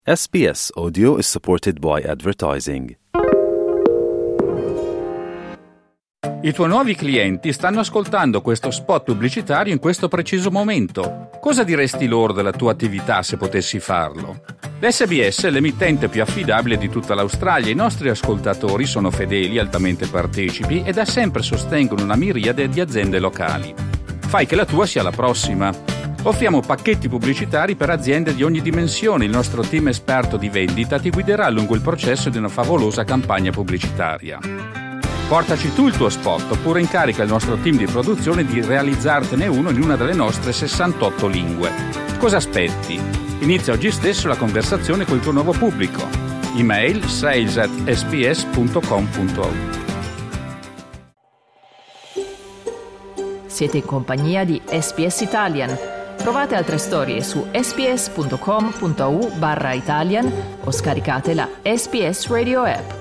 SBS Audio is supported by advertising. I tuoi nuovi clienti stanno ascoltando questo spot pubblicitario in questo preciso momento. Cosa diresti loro della tua attività se potessi farlo? L'SBS è l'emittente più affidabile di tutta l'Australia. I nostri ascoltatori sono fedeli, altamente partecipi e da sempre sostengono una miriade di aziende locali. Fai che la tua sia la prossima. Offriamo pacchetti pubblicitari per aziende di ogni dimensione. Il nostro team esperto di vendita ti guiderà lungo il processo di una favolosa campagna pubblicitaria. Portaci tu il tuo spot oppure incarica il nostro team di produzione di realizzartene uno in una delle nostre 68 lingue. Cosa aspetti? Inizia oggi stesso la conversazione col tuo nuovo pubblico. Email sales@sbs.com.au. Siete in compagnia di SBS Italian. Trovate altre storie su sbs.com.au/Italian o scaricate la SBS Radio app.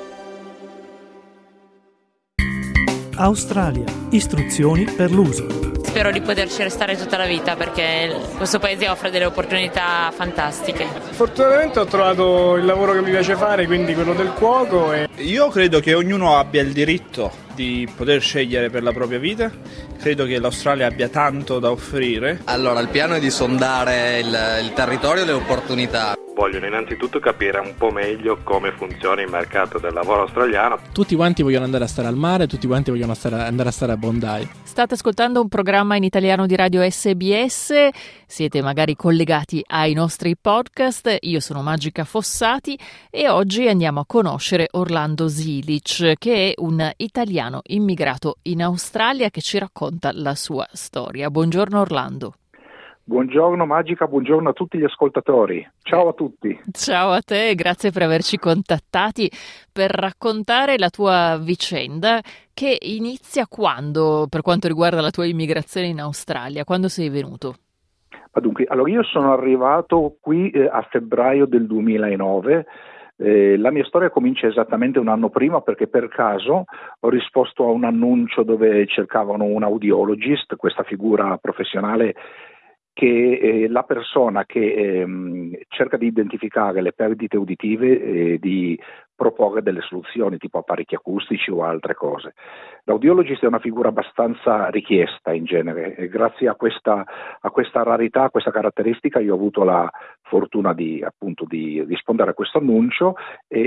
Australia. Istruzioni per l'uso. Spero di poterci restare tutta la vita perché questo paese offre delle opportunità fantastiche. Fortunatamente ho trovato il lavoro che mi piace fare, quindi quello del cuoco. Io credo che ognuno abbia il diritto di poter scegliere per la propria vita. Credo che l'Australia abbia tanto da offrire. Allora, il piano è di sondare il territorio e le opportunità. Vogliono innanzitutto capire un po' meglio come funziona il mercato del lavoro australiano. Tutti quanti vogliono andare a stare al mare, tutti quanti vogliono andare a stare a Bondi. State ascoltando un programma in italiano di Radio SBS, siete magari collegati ai nostri podcast, io sono Magica Fossati e oggi andiamo a conoscere Orlando Zilic, che è un italiano immigrato in Australia che ci racconta la sua storia. Buongiorno Orlando. Buongiorno Magica, buongiorno a tutti gli ascoltatori. Ciao a tutti. Ciao a te, grazie per averci contattati per raccontare la tua vicenda che inizia quando, per quanto riguarda la tua immigrazione in Australia, quando sei venuto? Ma dunque, allora io sono arrivato qui a febbraio del 2009. La mia storia comincia esattamente un anno prima perché per caso ho risposto a un annuncio dove cercavano un audiologist, questa figura professionale che è la persona che cerca di identificare le perdite uditive e di proporre delle soluzioni tipo apparecchi acustici o altre cose. L'audiologist è una figura abbastanza richiesta in genere e grazie a questa rarità, a questa caratteristica io ho avuto la fortuna di rispondere a questo annuncio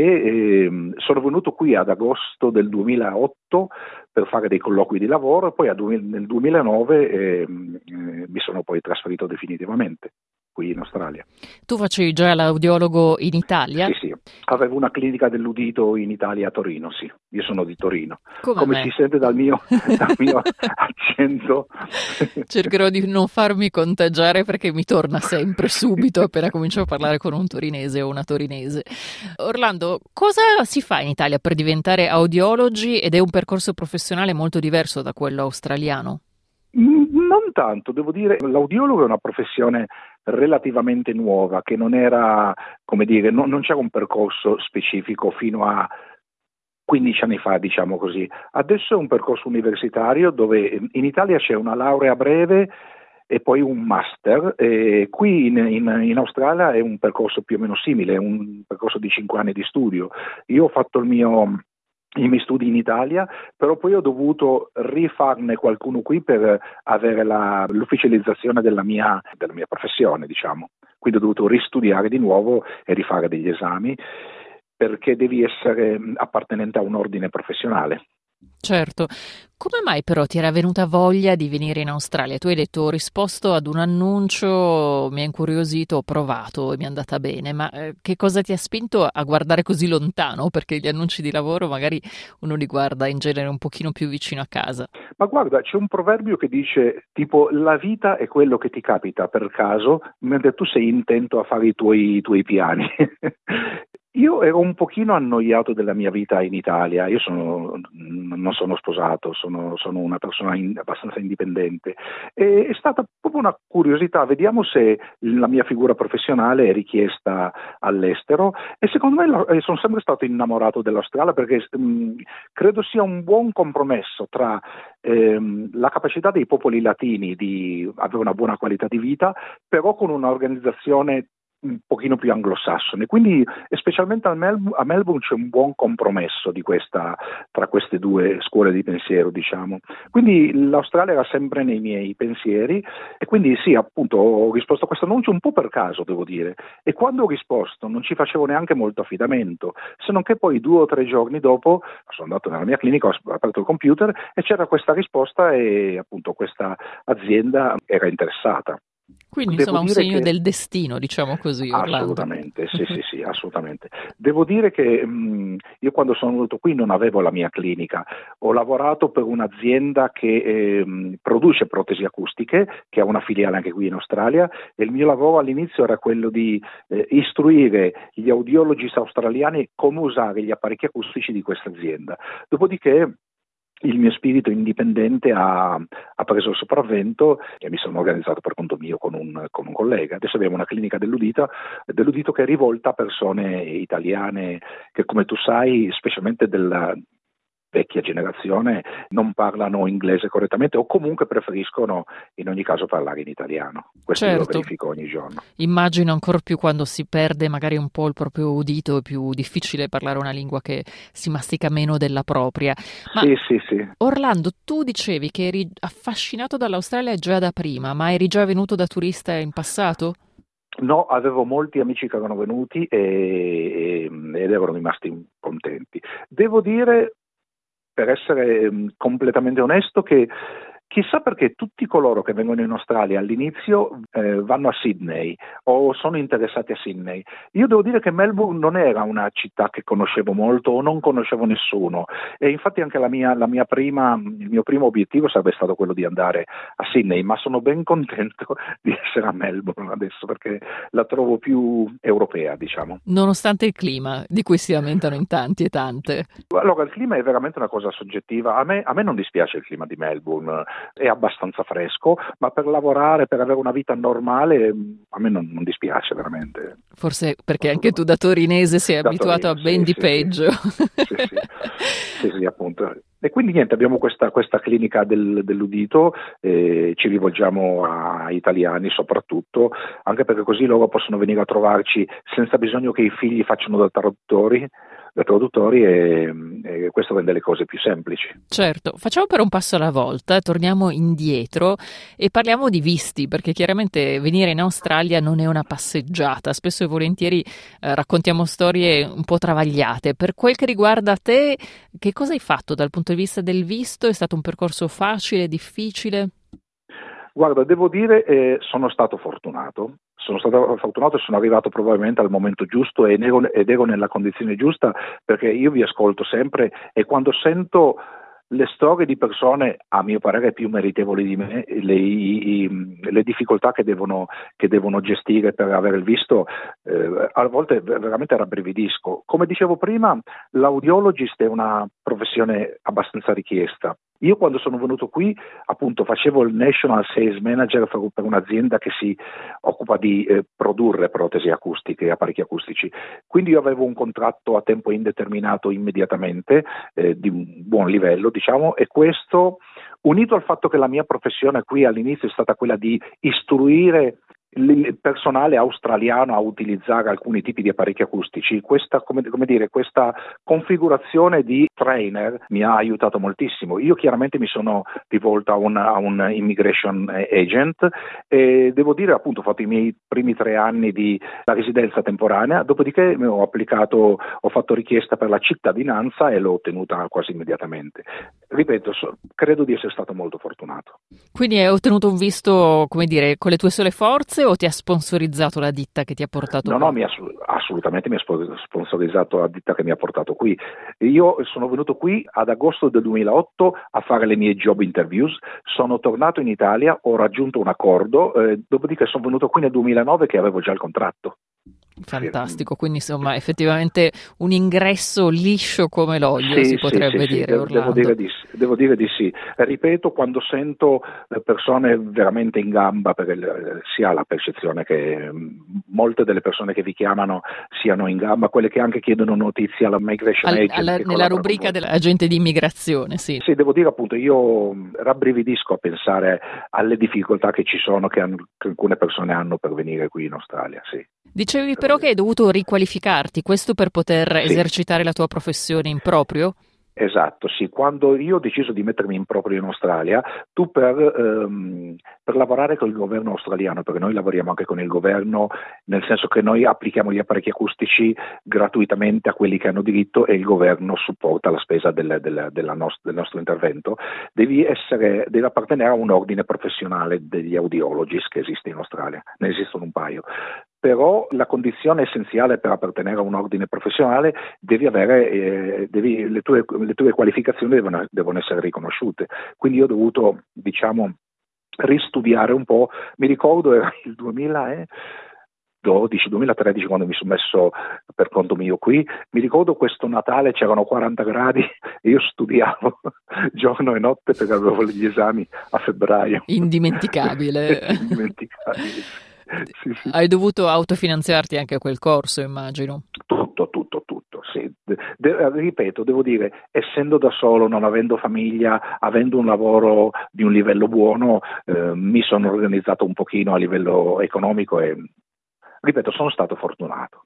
e sono venuto qui ad agosto del 2008 per fare dei colloqui di lavoro e poi nel 2009 mi sono poi trasferito definitivamente qui in Australia. Tu facevi già l'audiologo in Italia? Sì, avevo una clinica dell'udito in Italia a Torino, sì, io sono di Torino. Come si sente dal mio accento. Cercherò di non farmi contagiare perché mi torna sempre subito appena comincio a parlare con un torinese o una torinese. Orlando, cosa si fa in Italia per diventare audiologi ed è un percorso professionale molto diverso da quello australiano? Non tanto, devo dire, l'audiologo è una professione relativamente nuova, che non era, come dire, non c'era un percorso specifico fino a 15 anni fa, diciamo così. Adesso è un percorso universitario dove in Italia c'è una laurea breve e poi un master. E qui in Australia è un percorso più o meno simile, è un percorso di 5 anni di studio. Io ho fatto i miei studi in Italia, però poi ho dovuto rifarne qualcuno qui per avere l'ufficializzazione della mia professione, diciamo. Quindi ho dovuto ristudiare di nuovo e rifare degli esami perché devi essere appartenente a un ordine professionale. Certo. Come mai però ti era venuta voglia di venire in Australia? Tu hai detto ho risposto ad un annuncio, mi ha incuriosito, ho provato e mi è andata bene, ma che cosa ti ha spinto a guardare così lontano? Perché gli annunci di lavoro magari uno li guarda in genere un pochino più vicino a casa. Ma guarda, c'è un proverbio che dice tipo la vita è quello che ti capita per caso, mentre tu sei intento a fare i tuoi piani. Io ero un pochino annoiato della mia vita in Italia, io non sono sposato, sono una persona abbastanza indipendente e è stata proprio una curiosità, vediamo se la mia figura professionale è richiesta all'estero e secondo me sono sempre stato innamorato dell'Australia perché credo sia un buon compromesso tra la capacità dei popoli latini di avere una buona qualità di vita, però con un'organizzazione un pochino più anglosassone, quindi specialmente a Melbourne c'è un buon compromesso tra queste due scuole di pensiero, diciamo. Quindi l'Australia era sempre nei miei pensieri e quindi sì, appunto ho risposto a questo annuncio un po' per caso, devo dire, e quando ho risposto non ci facevo neanche molto affidamento, se non che poi 2 o 3 giorni dopo sono andato nella mia clinica, ho aperto il computer e c'era questa risposta e appunto questa azienda era interessata. Quindi insomma un segno del destino, diciamo così, Orlando. Assolutamente, sì, assolutamente. Devo dire che io quando sono venuto qui non avevo la mia clinica, ho lavorato per un'azienda che produce protesi acustiche, che ha una filiale anche qui in Australia, e il mio lavoro all'inizio era quello di istruire gli audiologist australiani come usare gli apparecchi acustici di questa azienda. Dopodiché il mio spirito indipendente ha preso il sopravvento e mi sono organizzato per conto mio con un collega. Adesso abbiamo una clinica dell'udito che è rivolta a persone italiane che, come tu sai, specialmente della vecchia generazione, non parlano inglese correttamente o comunque preferiscono in ogni caso parlare in italiano. Questo lo verifico ogni giorno. Immagino ancor più quando si perde magari un po' il proprio udito, è più difficile parlare una lingua che si mastica meno della propria. Ma sì. Orlando, tu dicevi che eri affascinato dall'Australia già da prima, ma eri già venuto da turista in passato? No, avevo molti amici che erano venuti ed erano rimasti contenti. Devo dire, per essere completamente onesto, che chissà perché tutti coloro che vengono in Australia all'inizio vanno a Sydney o sono interessati a Sydney. Io devo dire che Melbourne non era una città che conoscevo molto o non conoscevo nessuno e infatti anche il mio primo obiettivo sarebbe stato quello di andare a Sydney, ma sono ben contento di essere a Melbourne adesso perché la trovo più europea, diciamo. Nonostante il clima, di cui si lamentano in tanti e tante. Allora, il clima è veramente una cosa soggettiva. A me non dispiace il clima di Melbourne, è abbastanza fresco, ma per lavorare, per avere una vita normale, a me non dispiace veramente. Forse perché anche tu da torinese sei abituato a ben di peggio. Sì, appunto. E quindi niente, abbiamo questa clinica dell'udito, ci rivolgiamo a italiani soprattutto, anche perché così loro possono venire a trovarci senza bisogno che i figli facciano da traduttori e questo rende le cose più semplici. Certo, facciamo per un passo alla volta, torniamo indietro e parliamo di visti, perché chiaramente venire in Australia non è una passeggiata, spesso e volentieri raccontiamo storie un po' travagliate. Per quel che riguarda te, che cosa hai fatto dal punto di vista del visto? È stato un percorso facile, difficile? Guarda, devo dire sono stato fortunato e sono arrivato probabilmente al momento giusto ed ero nella condizione giusta, perché io vi ascolto sempre e quando sento le storie di persone, a mio parere più meritevoli di me, le difficoltà che devono gestire per avere il visto, a volte veramente rabbrividisco. Come dicevo prima, l'audiologist è una professione abbastanza richiesta. Io quando sono venuto qui, appunto, facevo il National Sales Manager per un'azienda che si occupa di produrre protesi acustiche e apparecchi acustici. Quindi io avevo un contratto a tempo indeterminato immediatamente, di un buon livello, diciamo, e questo, unito al fatto che la mia professione qui all'inizio è stata quella di istruire il personale australiano a utilizzare alcuni tipi di apparecchi acustici, questa configurazione di trainer mi ha aiutato moltissimo. Io chiaramente mi sono rivolto a un immigration agent e devo dire, appunto, ho fatto i miei primi 3 anni di la residenza temporanea, dopodiché ho fatto richiesta per la cittadinanza e l'ho ottenuta quasi immediatamente. Ripeto, credo di essere stato molto fortunato. Quindi hai ottenuto un visto, come dire, con le tue sole forze o ti ha sponsorizzato la ditta che ti ha portato qui? No, assolutamente mi ha sponsorizzato la ditta che mi ha portato qui. Io sono venuto qui ad agosto del 2008 a fare le mie job interviews, sono tornato in Italia, ho raggiunto un accordo, dopodiché sono venuto qui nel 2009 che avevo già il contratto. Fantastico, quindi insomma effettivamente un ingresso liscio come l'olio, si potrebbe dire, Orlando. Devo dire di sì. Ripeto, quando sento persone veramente in gamba, perché si ha la percezione che molte delle persone che vi chiamano siano in gamba, quelle che anche chiedono notizie alla migration agent. Nella rubrica dell'agente di immigrazione, sì. Sì, devo dire, appunto, io rabbrividisco a pensare alle difficoltà che ci sono, che alcune persone hanno per venire qui in Australia, sì. Dicevi però che hai dovuto riqualificarti, questo per poter esercitare la tua professione in proprio? Esatto, sì. Quando io ho deciso di mettermi in proprio in Australia, tu per lavorare con il governo australiano, perché noi lavoriamo anche con il governo, nel senso che noi applichiamo gli apparecchi acustici gratuitamente a quelli che hanno diritto e il governo supporta la spesa del nostro intervento, devi appartenere a un ordine professionale degli audiologist che esiste in Australia, ne esistono un paio. Però la condizione essenziale per appartenere a un ordine professionale devi avere, le tue qualificazioni devono essere riconosciute. Quindi io ho dovuto, ristudiare un po'. Mi ricordo era il 2013 quando mi sono messo per conto mio qui. Mi ricordo questo Natale c'erano 40 gradi e io studiavo giorno e notte perché avevo gli esami a febbraio. Indimenticabile. Indimenticabile. Sì. Hai dovuto autofinanziarti anche quel corso, immagino. Tutto, sì. Ripeto, devo dire, essendo da solo, non avendo famiglia, avendo un lavoro di un livello buono, mi sono organizzato un pochino a livello economico e, ripeto, sono stato fortunato.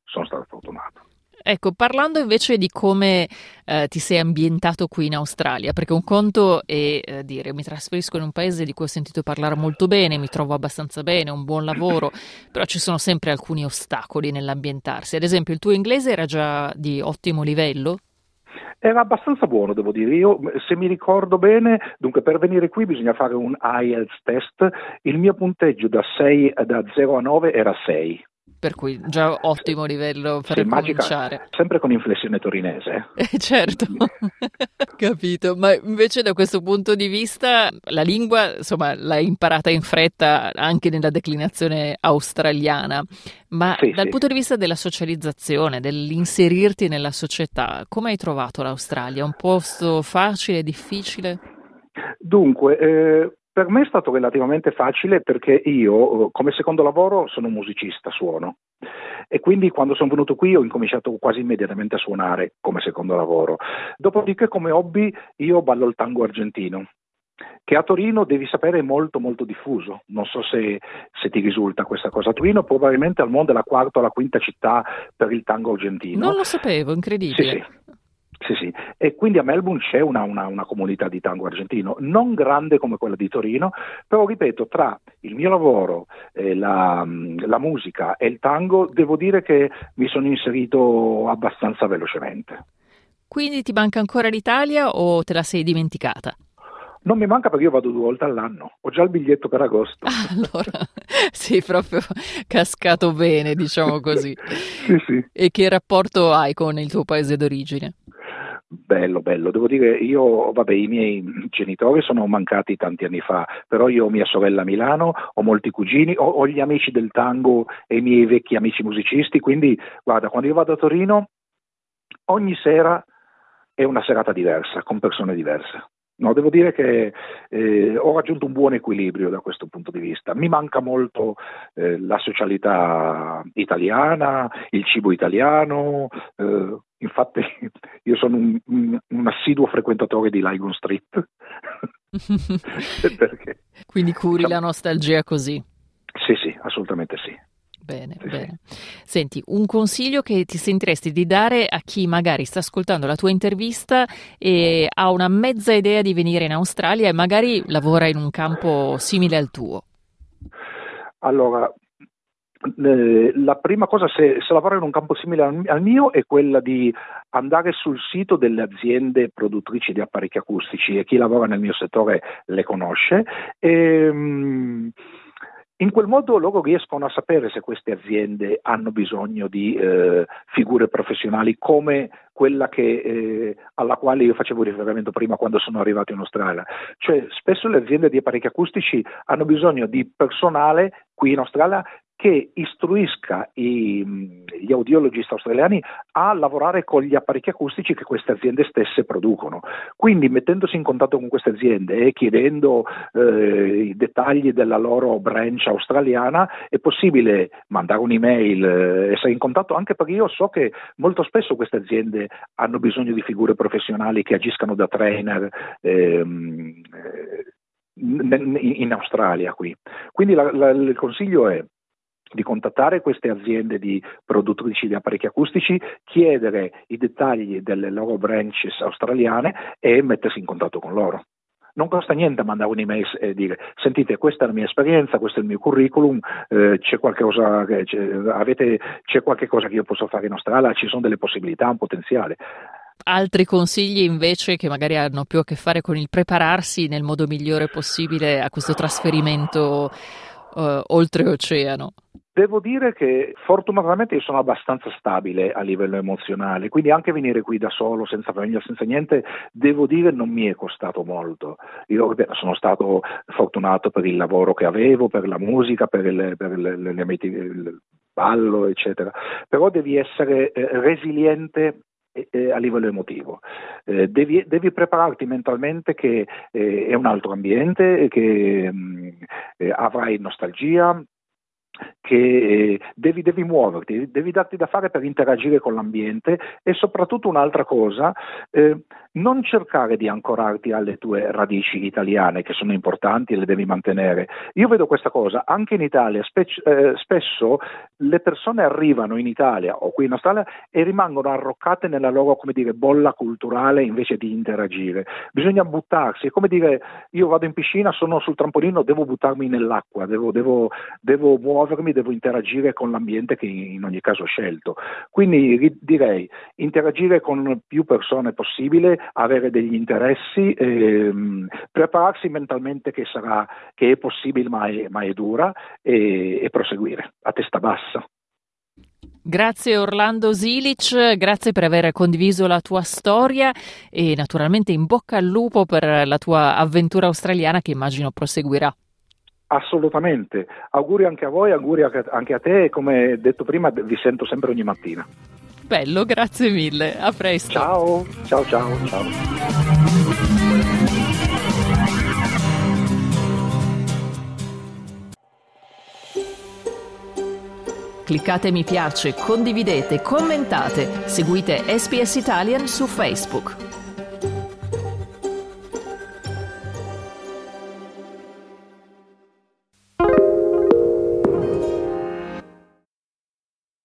Ecco, parlando invece di come ti sei ambientato qui in Australia, perché un conto è dire mi trasferisco in un paese di cui ho sentito parlare molto bene, mi trovo abbastanza bene, un buon lavoro, però ci sono sempre alcuni ostacoli nell'ambientarsi. Ad esempio, il tuo inglese era già di ottimo livello? Era abbastanza buono, devo dire. Io, se mi ricordo bene, dunque per venire qui bisogna fare un IELTS test. Il mio punteggio da 0 a 9 era 6. Per cui già ottimo livello per cominciare. Sempre con inflessione torinese. Certo, capito. Ma invece da questo punto di vista la lingua, insomma, l'hai imparata in fretta anche nella declinazione australiana. Ma dal punto di vista della socializzazione, dell'inserirti nella società, come hai trovato l'Australia? Un posto facile, difficile? Dunque, per me è stato relativamente facile perché io, come secondo lavoro, sono un musicista, suono. E quindi quando sono venuto qui ho incominciato quasi immediatamente a suonare come secondo lavoro. Dopodiché come hobby io ballo il tango argentino, che a Torino, devi sapere, è molto molto diffuso. Non so se ti risulta questa cosa. Torino probabilmente al mondo è la quarta o la quinta città per il tango argentino. Non lo sapevo, incredibile. Sì, e quindi a Melbourne c'è una comunità di tango argentino, non grande come quella di Torino, però ripeto, tra il mio lavoro, la musica e il tango, devo dire che mi sono inserito abbastanza velocemente. Quindi ti manca ancora l'Italia o te la sei dimenticata? Non mi manca perché io vado 2 volte all'anno, ho già il biglietto per agosto. Allora, sei proprio cascato bene, diciamo così. Sì. E che rapporto hai con il tuo paese d'origine? Bello, devo dire, i miei genitori sono mancati tanti anni fa, però io ho mia sorella a Milano, ho molti cugini, ho gli amici del tango e i miei vecchi amici musicisti, quindi guarda, quando io vado a Torino, ogni sera è una serata diversa, con persone diverse. No, devo dire che ho raggiunto un buon equilibrio da questo punto di vista. Mi manca molto la socialità italiana, il cibo italiano. Infatti io sono un assiduo frequentatore di Lygon Street. Perché, quindi curi la nostalgia così? Sì, assolutamente sì. Bene. Senti, un consiglio che ti sentiresti di dare a chi magari sta ascoltando la tua intervista e ha una mezza idea di venire in Australia e magari lavora in un campo simile al tuo? Allora, la prima cosa, se lavora in un campo simile al mio, è quella di andare sul sito delle aziende produttrici di apparecchi acustici, e chi lavora nel mio settore le conosce. In quel modo loro riescono a sapere se queste aziende hanno bisogno di figure professionali come quella alla quale io facevo riferimento prima quando sono arrivato in Australia. Cioè, spesso le aziende di apparecchi acustici hanno bisogno di personale qui in Australia che istruisca gli audiologist australiani a lavorare con gli apparecchi acustici che queste aziende stesse producono. Quindi, mettendosi in contatto con queste aziende e chiedendo i dettagli della loro branch australiana, è possibile mandare un'email, essere in contatto, anche perché io so che molto spesso queste aziende hanno bisogno di figure professionali che agiscano da trainer in Australia qui. Quindi il consiglio è di contattare queste aziende di produttrici di apparecchi acustici, chiedere i dettagli delle loro branches australiane e mettersi in contatto con loro. Non costa niente mandare un'email e dire: sentite, questa è la mia esperienza, questo è il mio curriculum, c'è qualche cosa che io posso fare in Australia, ci sono delle possibilità, un potenziale. Altri consigli invece che magari hanno più a che fare con il prepararsi nel modo migliore possibile a questo trasferimento oltreoceano? Devo dire che fortunatamente io sono abbastanza stabile a livello emozionale, quindi anche venire qui da solo, senza famiglia, senza niente, devo dire non mi è costato molto. Io sono stato fortunato per il lavoro che avevo, per la musica, per il ballo, eccetera. Però devi essere resiliente a livello emotivo, devi prepararti mentalmente che è un altro ambiente, che avrai nostalgia, che devi muoverti, devi darti da fare per interagire con l'ambiente e soprattutto un'altra cosa, non cercare di ancorarti alle tue radici italiane che sono importanti e le devi mantenere. Io vedo questa cosa anche in Italia, spesso le persone arrivano in Italia o qui in Australia e rimangono arroccate nella loro, come dire, bolla culturale invece di interagire. Bisogna buttarsi, è come dire: io vado in piscina, sono sul trampolino, devo buttarmi nell'acqua, devo muovermi, devo interagire con l'ambiente che in ogni caso ho scelto. Quindi direi interagire con più persone possibile, avere degli interessi, prepararsi mentalmente che è possibile ma è dura, e proseguire a testa bassa. Grazie Orlando Zilic, grazie per aver condiviso la tua storia e naturalmente in bocca al lupo per la tua avventura australiana che immagino proseguirà. Assolutamente, auguri anche a voi, auguri anche a te, e come detto prima vi sento sempre ogni mattina. Bello, grazie mille, a presto. Ciao. Cliccate mi piace, condividete, commentate, seguite SBS Italian su Facebook.